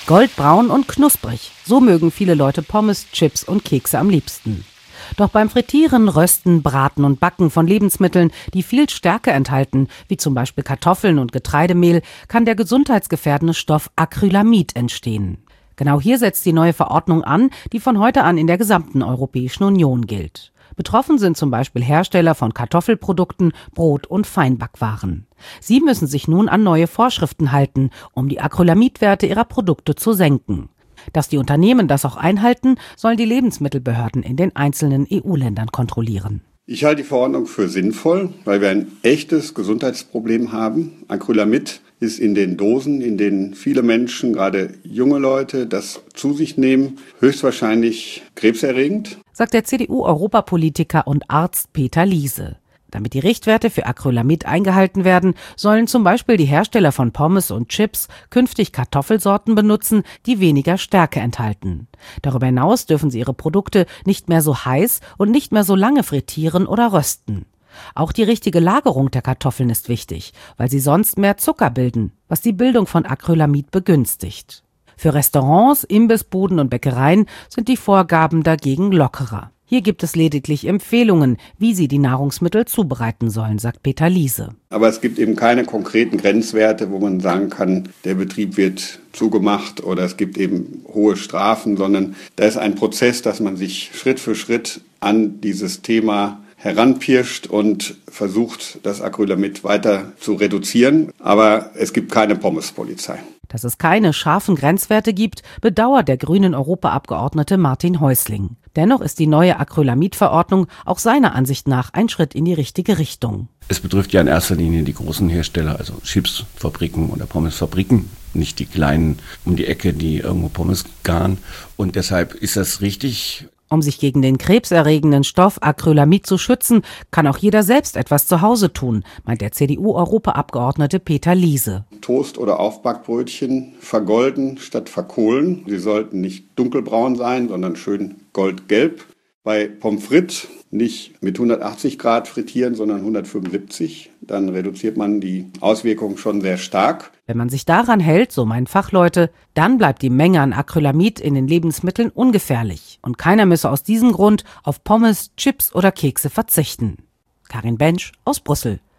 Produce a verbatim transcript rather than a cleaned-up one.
Goldbraun und knusprig, so mögen viele Leute Pommes, Chips und Kekse am liebsten. Doch beim Frittieren, Rösten, Braten und Backen von Lebensmitteln, die viel Stärke enthalten, wie zum Beispiel Kartoffeln und Getreidemehl, kann der gesundheitsgefährdende Stoff Acrylamid entstehen. Genau hier setzt die neue Verordnung an, die von heute an in der gesamten Europäischen Union gilt. Betroffen sind zum Beispiel Hersteller von Kartoffelprodukten, Brot- und Feinbackwaren. Sie müssen sich nun an neue Vorschriften halten, um die Acrylamidwerte ihrer Produkte zu senken. Dass die Unternehmen das auch einhalten, sollen die Lebensmittelbehörden in den einzelnen E U-Ländern kontrollieren. Ich halte die Verordnung für sinnvoll, weil wir ein echtes Gesundheitsproblem haben. Acrylamid ist in den Dosen, in denen viele Menschen, gerade junge Leute, das zu sich nehmen, höchstwahrscheinlich krebserregend, sagt der C D U-Europapolitiker und Arzt Peter Liese. Damit die Richtwerte für Acrylamid eingehalten werden, sollen zum Beispiel die Hersteller von Pommes und Chips künftig Kartoffelsorten benutzen, die weniger Stärke enthalten. Darüber hinaus dürfen sie ihre Produkte nicht mehr so heiß und nicht mehr so lange frittieren oder rösten. Auch die richtige Lagerung der Kartoffeln ist wichtig, weil sie sonst mehr Zucker bilden, was die Bildung von Acrylamid begünstigt. Für Restaurants, Imbissbuden und Bäckereien sind die Vorgaben dagegen lockerer. Hier gibt es lediglich Empfehlungen, wie sie die Nahrungsmittel zubereiten sollen, sagt Peter Liese. Aber es gibt eben keine konkreten Grenzwerte, wo man sagen kann, der Betrieb wird zugemacht oder es gibt eben hohe Strafen, sondern da ist ein Prozess, dass man sich Schritt für Schritt an dieses Thema heranpirscht und versucht, das Acrylamid weiter zu reduzieren. Aber es gibt keine Pommespolizei. Dass es keine scharfen Grenzwerte gibt, bedauert der grünen Europaabgeordnete Martin Häusling. Dennoch ist die neue Acrylamid-Verordnung auch seiner Ansicht nach ein Schritt in die richtige Richtung. Es betrifft ja in erster Linie die großen Hersteller, also Chipsfabriken oder Pommesfabriken, nicht die kleinen um die Ecke, die irgendwo Pommes garen. Und deshalb ist das richtig. Um sich gegen den krebserregenden Stoff Acrylamid zu schützen, kann auch jeder selbst etwas zu Hause tun, meint der C D U-Europaabgeordnete Peter Liese. Toast- oder Aufbackbrötchen vergolden statt verkohlen. Sie sollten nicht dunkelbraun sein, sondern schön goldgelb. Bei Pommes frites nicht mit hundertachtzig Grad frittieren, sondern hundertfünfundsiebzig. Dann reduziert man die Auswirkungen schon sehr stark. Wenn man sich daran hält, so meinen Fachleute, dann bleibt die Menge an Acrylamid in den Lebensmitteln ungefährlich. Und keiner müsse aus diesem Grund auf Pommes, Chips oder Kekse verzichten. Karin Bensch aus Brüssel.